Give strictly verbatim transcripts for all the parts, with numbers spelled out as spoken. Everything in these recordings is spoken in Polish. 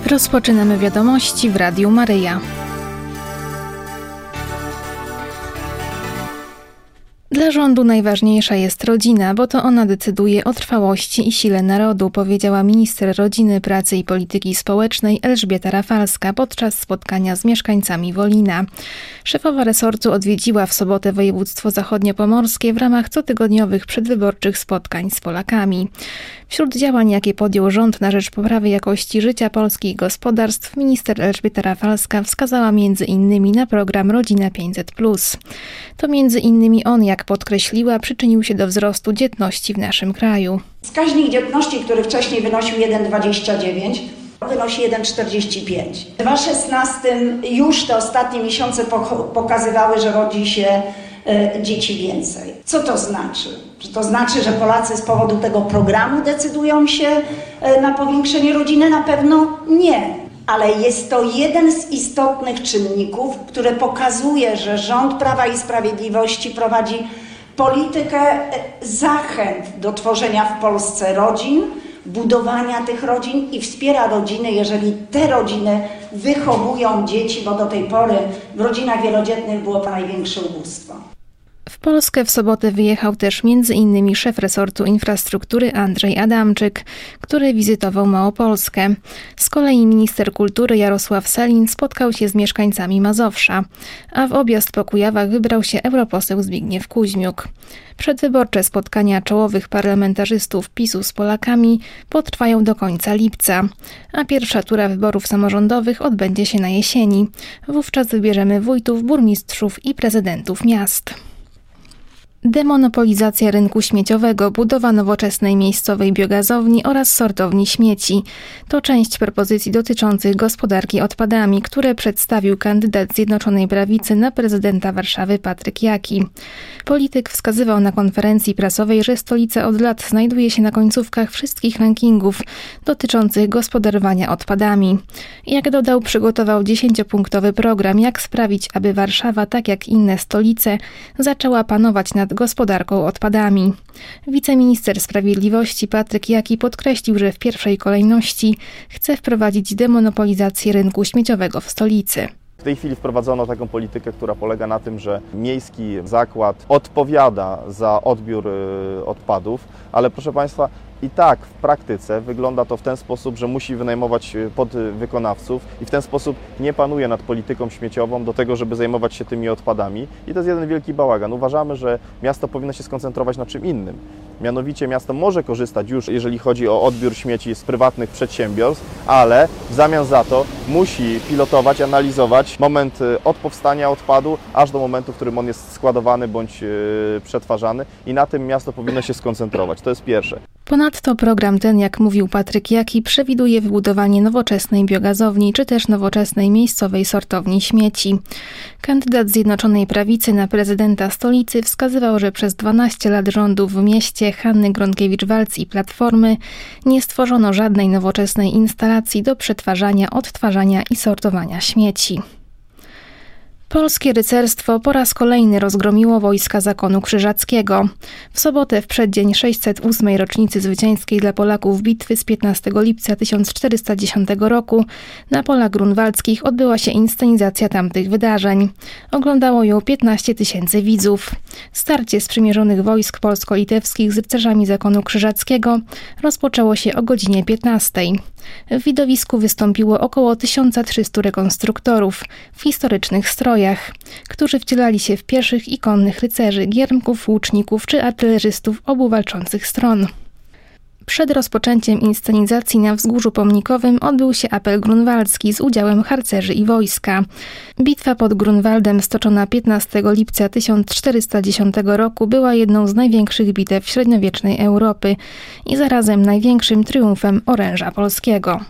Rozpoczynamy wiadomości w Radiu Maryja. Dla rządu najważniejsza jest rodzina, bo to ona decyduje o trwałości i sile narodu, powiedziała minister rodziny, pracy i polityki społecznej Elżbieta Rafalska podczas spotkania z mieszkańcami Wolina. Szefowa resortu odwiedziła w sobotę województwo zachodniopomorskie w ramach cotygodniowych przedwyborczych spotkań z Polakami. Wśród działań, jakie podjął rząd na rzecz poprawy jakości życia polskich gospodarstw, minister Elżbieta Rafalska wskazała między innymi na program Rodzina pięćset plus. To między innymi on, jak podkreśliła, przyczynił się do wzrostu dzietności w naszym kraju. Wskaźnik dzietności, który wcześniej wynosił jeden przecinek dwadzieścia dziewięć, wynosi jeden przecinek czterdzieści pięć. W dwa tysiące szesnastym już te ostatnie miesiące pokazywały, że rodzi się y, dzieci więcej. Co to znaczy? Czy to znaczy, że Polacy z powodu tego programu decydują się y, na powiększenie rodziny? Na pewno nie. Ale jest to jeden z istotnych czynników, który pokazuje, że rząd Prawa i Sprawiedliwości prowadzi politykę zachęt do tworzenia w Polsce rodzin, budowania tych rodzin i wspiera rodziny, jeżeli te rodziny wychowują dzieci, bo do tej pory w rodzinach wielodzietnych było to największe ubóstwo. W Polskę w sobotę wyjechał też między innymi szef resortu infrastruktury Andrzej Adamczyk, który wizytował Małopolskę. Z kolei minister kultury Jarosław Sellin spotkał się z mieszkańcami Mazowsza, a w objazd po Kujawach wybrał się europoseł Zbigniew Kuźmiuk. Przedwyborcze spotkania czołowych parlamentarzystów PiSu z Polakami potrwają do końca lipca, a pierwsza tura wyborów samorządowych odbędzie się na jesieni. Wówczas wybierzemy wójtów, burmistrzów i prezydentów miast. Demonopolizacja rynku śmieciowego, budowa nowoczesnej miejscowej biogazowni oraz sortowni śmieci. To część propozycji dotyczących gospodarki odpadami, które przedstawił kandydat Zjednoczonej Prawicy na prezydenta Warszawy Patryk Jaki. Polityk wskazywał na konferencji prasowej, że stolica od lat znajduje się na końcówkach wszystkich rankingów dotyczących gospodarowania odpadami. Jak dodał, przygotował dziesięciopunktowy program, jak sprawić, aby Warszawa, tak jak inne stolice, zaczęła panować nad gospodarką odpadami. Wiceminister Sprawiedliwości Patryk Jaki podkreślił, że w pierwszej kolejności chce wprowadzić demonopolizację rynku śmieciowego w stolicy. W tej chwili wprowadzono taką politykę, która polega na tym, że miejski zakład odpowiada za odbiór odpadów, ale proszę Państwa, i tak w praktyce wygląda to w ten sposób, że musi wynajmować podwykonawców i w ten sposób nie panuje nad polityką śmieciową do tego, żeby zajmować się tymi odpadami. I to jest jeden wielki bałagan. Uważamy, że miasto powinno się skoncentrować na czym innym. Mianowicie miasto może korzystać już, jeżeli chodzi o odbiór śmieci z prywatnych przedsiębiorstw, ale w zamian za to musi pilotować, analizować moment od powstania odpadu aż do momentu, w którym on jest składowany bądź przetwarzany i na tym miasto powinno się skoncentrować. To jest pierwsze. Ponadto program ten, jak mówił Patryk Jaki, przewiduje wybudowanie nowoczesnej biogazowni czy też nowoczesnej miejscowej sortowni śmieci. Kandydat Zjednoczonej Prawicy na prezydenta stolicy wskazywał, że przez dwanaście lat rządów w mieście Hanny Gronkiewicz-Waltz i Platformy nie stworzono żadnej nowoczesnej instalacji do przetwarzania, odtwarzania i sortowania śmieci. Polskie rycerstwo po raz kolejny rozgromiło wojska Zakonu Krzyżackiego. W sobotę, w przeddzień sześćset ósmej rocznicy zwycięskiej dla Polaków bitwy z piętnastego lipca tysiąc czterysta dziesiątego roku, na polach grunwaldzkich odbyła się inscenizacja tamtych wydarzeń. Oglądało ją piętnaście tysięcy widzów. Starcie sprzymierzonych wojsk polsko-litewskich z rycerzami Zakonu Krzyżackiego rozpoczęło się o godzinie piętnastej. W widowisku wystąpiło około tysiąc trzysta rekonstruktorów w historycznych strojach, którzy wcielali się w pieszych i konnych rycerzy, giermków, łuczników czy artylerzystów obu walczących stron. Przed rozpoczęciem inscenizacji na wzgórzu pomnikowym odbył się apel grunwaldzki z udziałem harcerzy i wojska. Bitwa pod Grunwaldem stoczona piętnastego lipca tysiąc czterysta dziesiątego roku była jedną z największych bitew średniowiecznej Europy i zarazem największym triumfem oręża polskiego.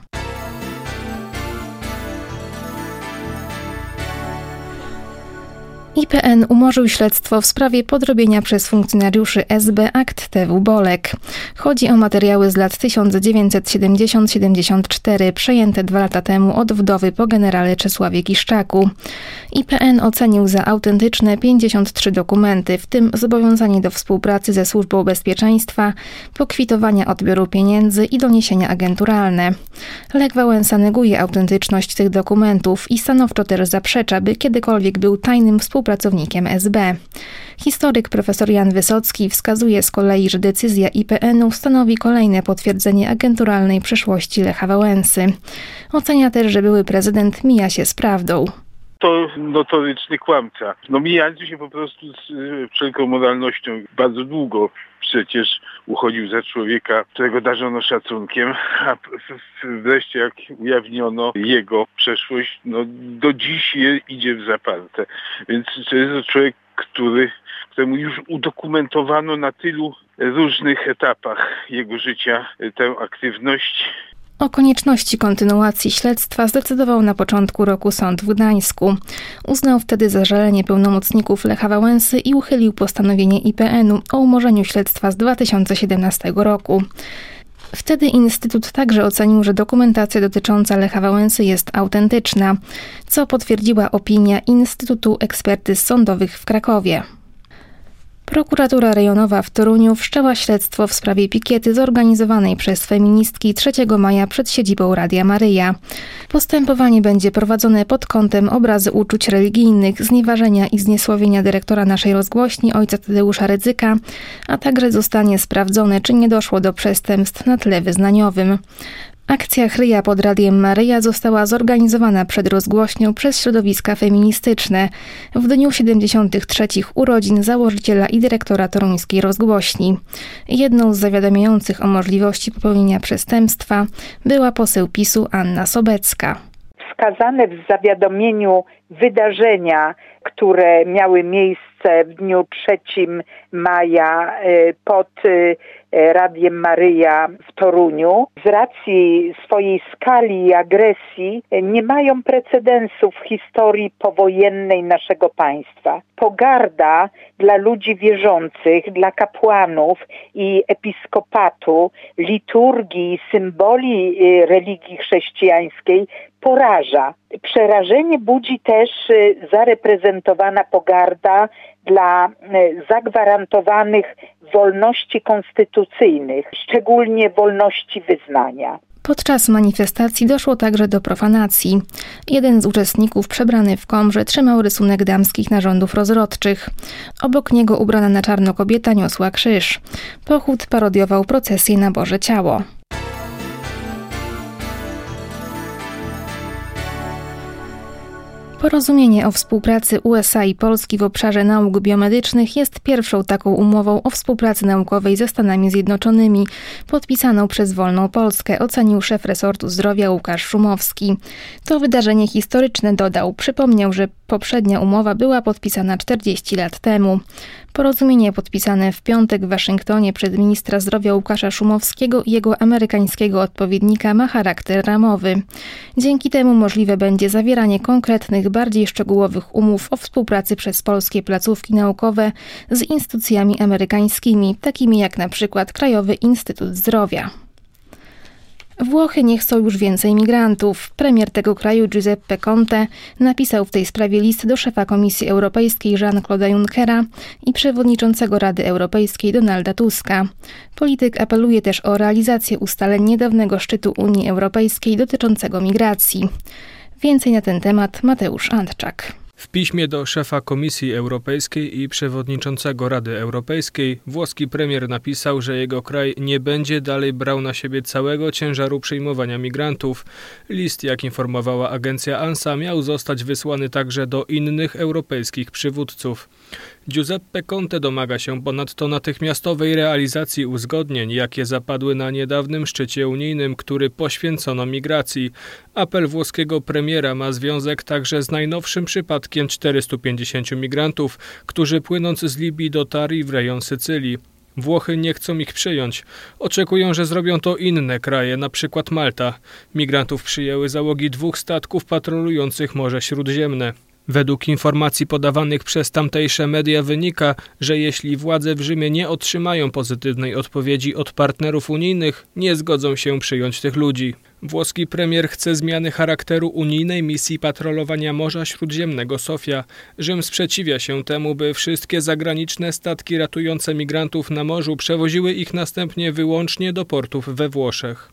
I P N umorzył śledztwo w sprawie podrobienia przez funkcjonariuszy S B akt T W Bolek. Chodzi o materiały z lat tysiąc dziewięćset siedemdziesiąt do siedemdziesiąt cztery, przejęte dwa lata temu od wdowy po generale Czesławie Kiszczaku. I P N ocenił za autentyczne pięćdziesiąt trzy dokumenty, w tym zobowiązanie do współpracy ze Służbą Bezpieczeństwa, pokwitowania odbioru pieniędzy i doniesienia agenturalne. Lech Wałęsa neguje autentyczność tych dokumentów i stanowczo też zaprzecza, by kiedykolwiek był tajnym współpracownikiem S B. Historyk profesor Jan Wysocki wskazuje z kolei, że decyzja I P N-u stanowi kolejne potwierdzenie agenturalnej przeszłości Lecha Wałęsy. Ocenia też, że były prezydent mija się z prawdą. To notoryczny kłamca. No mijający się po prostu z y, wszelką moralnością. Bardzo długo przecież uchodził za człowieka, którego darzono szacunkiem, a wreszcie jak ujawniono jego przeszłość, no do dziś je idzie w zaparte. Więc to jest to człowiek, który, któremu już udokumentowano na tylu różnych etapach jego życia tę aktywność. O konieczności kontynuacji śledztwa zdecydował na początku roku sąd w Gdańsku. Uznał wtedy zażalenie pełnomocników Lecha Wałęsy i uchylił postanowienie I P N-u o umorzeniu śledztwa z dwa tysiące siedemnastego roku. Wtedy Instytut także ocenił, że dokumentacja dotycząca Lecha Wałęsy jest autentyczna, co potwierdziła opinia Instytutu Ekspertyz Sądowych w Krakowie. Prokuratura rejonowa w Toruniu wszczęła śledztwo w sprawie pikiety zorganizowanej przez feministki trzeciego maja przed siedzibą Radia Maryja. Postępowanie będzie prowadzone pod kątem obrazy uczuć religijnych, znieważenia i zniesławienia dyrektora naszej rozgłośni ojca Tadeusza Rydzyka, a także zostanie sprawdzone, czy nie doszło do przestępstw na tle wyznaniowym. Akcja Chryja pod Radiem Maryja została zorganizowana przed rozgłośnią przez środowiska feministyczne w dniu siedemdziesiątych trzecich urodzin założyciela i dyrektora toruńskiej rozgłośni. Jedną z zawiadamiających o możliwości popełnienia przestępstwa była poseł PiSu Anna Sobecka. Wskazane w zawiadomieniu wydarzenia, które miały miejsce w dniu trzeciego maja pod Radiem Maryja w Toruniu, z racji swojej skali i agresji nie mają precedensu w historii powojennej naszego państwa. Pogarda dla ludzi wierzących, dla kapłanów i episkopatu, liturgii, symboli religii chrześcijańskiej poraża. Przerażenie budzi też zareprezentowana pogarda dla zagwarantowanych wolności konstytucyjnych, szczególnie wolności wyznania. Podczas manifestacji doszło także do profanacji. Jeden z uczestników przebrany w komrze trzymał rysunek damskich narządów rozrodczych. Obok niego ubrana na czarno kobieta niosła krzyż. Pochód parodiował procesję na Boże Ciało. Porozumienie o współpracy U S A i Polski w obszarze nauk biomedycznych jest pierwszą taką umową o współpracy naukowej ze Stanami Zjednoczonymi, podpisaną przez Wolną Polskę, ocenił szef resortu zdrowia Łukasz Szumowski. To wydarzenie historyczne, dodał. Przypomniał, że poprzednia umowa była podpisana czterdzieści lat temu. Porozumienie podpisane w piątek w Waszyngtonie przez ministra zdrowia Łukasza Szumowskiego i jego amerykańskiego odpowiednika ma charakter ramowy. Dzięki temu możliwe będzie zawieranie konkretnych, bardziej szczegółowych umów o współpracy przez polskie placówki naukowe z instytucjami amerykańskimi, takimi jak na przykład Krajowy Instytut Zdrowia. Włochy nie chcą już więcej migrantów. Premier tego kraju Giuseppe Conte napisał w tej sprawie list do szefa Komisji Europejskiej Jean-Claude'a Junckera i przewodniczącego Rady Europejskiej Donalda Tuska. Polityk apeluje też o realizację ustaleń niedawnego szczytu Unii Europejskiej dotyczącego migracji. Więcej na ten temat Mateusz Antczak. W piśmie do szefa Komisji Europejskiej i przewodniczącego Rady Europejskiej włoski premier napisał, że jego kraj nie będzie dalej brał na siebie całego ciężaru przyjmowania migrantów. List, jak informowała agencja ANSA, miał zostać wysłany także do innych europejskich przywódców. Giuseppe Conte domaga się ponadto natychmiastowej realizacji uzgodnień, jakie zapadły na niedawnym szczycie unijnym, który poświęcono migracji. Apel włoskiego premiera ma związek także z najnowszym przypadkiem czterystu pięćdziesięciu migrantów, którzy płynąc z Libii dotarli w rejon Sycylii. Włochy nie chcą ich przyjąć. Oczekują, że zrobią to inne kraje, na przykład Malta. Migrantów przyjęły załogi dwóch statków patrolujących Morze Śródziemne. Według informacji podawanych przez tamtejsze media wynika, że jeśli władze w Rzymie nie otrzymają pozytywnej odpowiedzi od partnerów unijnych, nie zgodzą się przyjąć tych ludzi. Włoski premier chce zmiany charakteru unijnej misji patrolowania Morza Śródziemnego Sofia. Rzym sprzeciwia się temu, by wszystkie zagraniczne statki ratujące migrantów na morzu przewoziły ich następnie wyłącznie do portów we Włoszech.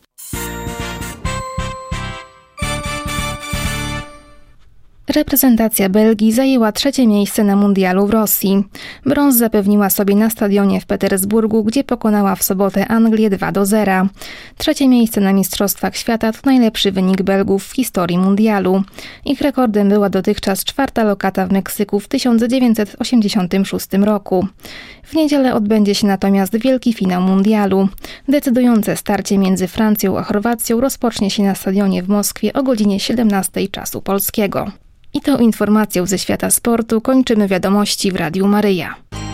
Reprezentacja Belgii zajęła trzecie miejsce na mundialu w Rosji. Brąz zapewniła sobie na stadionie w Petersburgu, gdzie pokonała w sobotę Anglię dwa do zera. Trzecie miejsce na Mistrzostwach Świata to najlepszy wynik Belgów w historii mundialu. Ich rekordem była dotychczas czwarta lokata w Meksyku w tysiąc dziewięćset osiemdziesiątym szóstym roku. W niedzielę odbędzie się natomiast wielki finał mundialu. Decydujące starcie między Francją a Chorwacją rozpocznie się na stadionie w Moskwie o godzinie siedemnastej czasu polskiego. I tą informacją ze świata sportu kończymy wiadomości w Radiu Maryja.